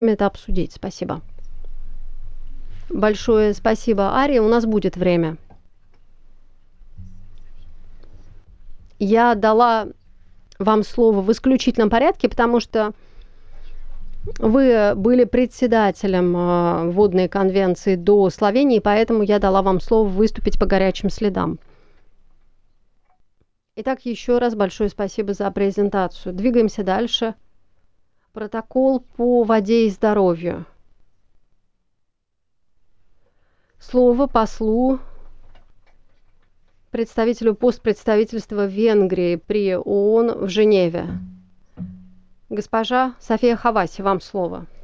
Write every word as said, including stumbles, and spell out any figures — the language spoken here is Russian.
это обсудить. Спасибо. Большое спасибо, Ария. У нас будет время. Я дала вам слово в исключительном порядке, потому что вы были председателем э, водной конвенции до Словении, поэтому я дала вам слово выступить по горячим следам. Итак, еще раз большое спасибо за презентацию. Двигаемся дальше. Протокол по воде и здоровью. Слово послу, представителю постпредставительства Венгрии при ООН в Женеве. Госпожа София Хаваси, вам слово.